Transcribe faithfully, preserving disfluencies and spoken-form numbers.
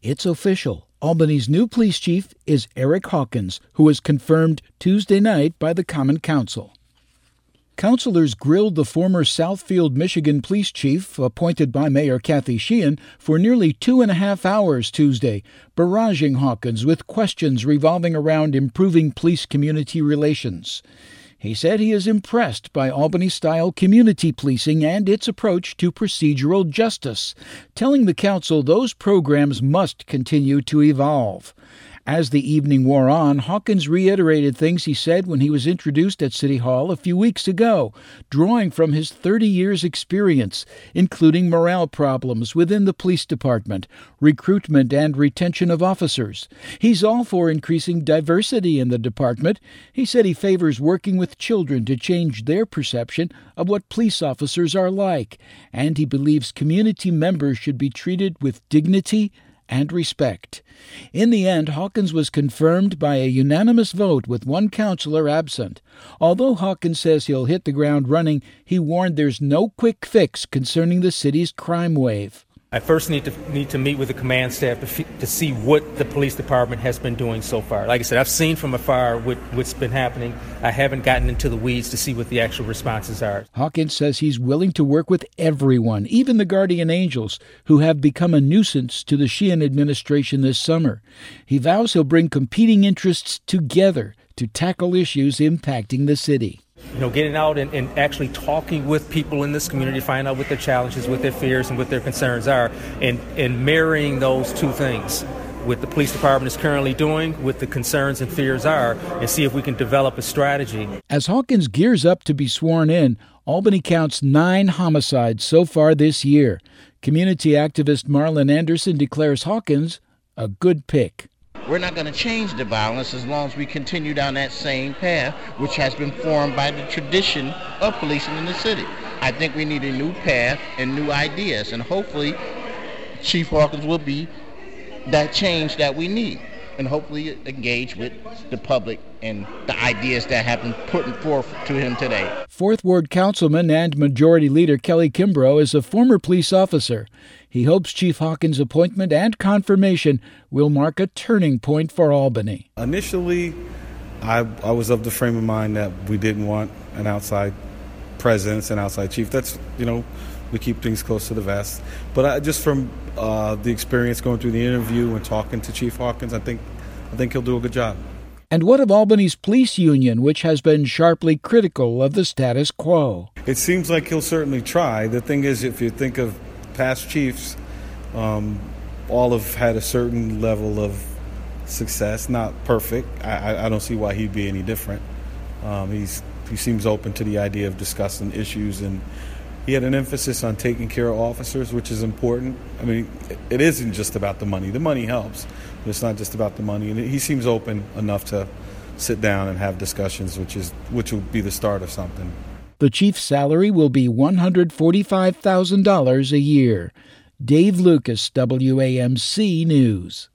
It's official. Albany's new police chief is Eric Hawkins, who was confirmed Tuesday night by the Common Council. Councilors grilled the former Southfield, Michigan police chief, appointed by Mayor Kathy Sheehan, for nearly two and a half hours Tuesday, barraging Hawkins with questions revolving around improving police-community relations. He said he is impressed by Albany-style community policing and its approach to procedural justice, telling the council those programs must continue to evolve. As the evening wore on, Hawkins reiterated things he said when he was introduced at City Hall a few weeks ago, drawing from his thirty years' experience, including morale problems within the police department, recruitment and retention of officers. He's all for increasing diversity in the department. He said he favors working with children to change their perception of what police officers are like, and he believes community members should be treated with dignity and respect. In the end, Hawkins was confirmed by a unanimous vote with one councilor absent. Although Hawkins says he'll hit the ground running, he warned there's no quick fix concerning the city's crime wave. I first need to need to meet with the command staff to, f- to see what the police department has been doing so far. Like I said, I've seen from afar what, what's been happening. I haven't gotten into the weeds to see what the actual responses are. Hawkins says he's willing to work with everyone, even the guardian angels, who have become a nuisance to the Sheehan administration this summer. He vows he'll bring competing interests together to tackle issues impacting the city. You know, getting out and, and actually talking with people in this community, find out what their challenges, what their fears, and what their concerns are, and, and marrying those two things, what the police department is currently doing, what the concerns and fears are, and see if we can develop a strategy. As Hawkins gears up to be sworn in, Albany counts nine homicides so far this year. Community activist Marlon Anderson declares Hawkins a good pick. We're not going to change the violence as long as we continue down that same path, which has been formed by the tradition of policing in the city. I think we need a new path and new ideas, and hopefully Chief Hawkins will be that change that we need, and hopefully engage with the public and the ideas that have been put forth to him today. Fourth Ward Councilman and Majority Leader Kelly Kimbrough is a former police officer. He hopes Chief Hawkins' appointment and confirmation will mark a turning point for Albany. Initially, I, I was of the frame of mind that we didn't want an outside presence, an outside chief. That's, you know, we keep things close to the vest. But I, just from uh, the experience going through the interview and talking to Chief Hawkins, I think I think he'll do a good job. And what of Albany's police union, which has been sharply critical of the status quo? It seems like he'll certainly try. The thing is, if you think of past chiefs, um, all have had a certain level of success, not perfect. I, I don't see why he'd be any different. Um, he's he seems open to the idea of discussing issues, and he had an emphasis on taking care of officers, which is important. I mean, it isn't just about the money. The money helps, but it's not just about the money. And he seems open enough to sit down and have discussions, which is which will be the start of something. The chief's salary will be one hundred forty-five thousand dollars a year. Dave Lucas, W A M C News.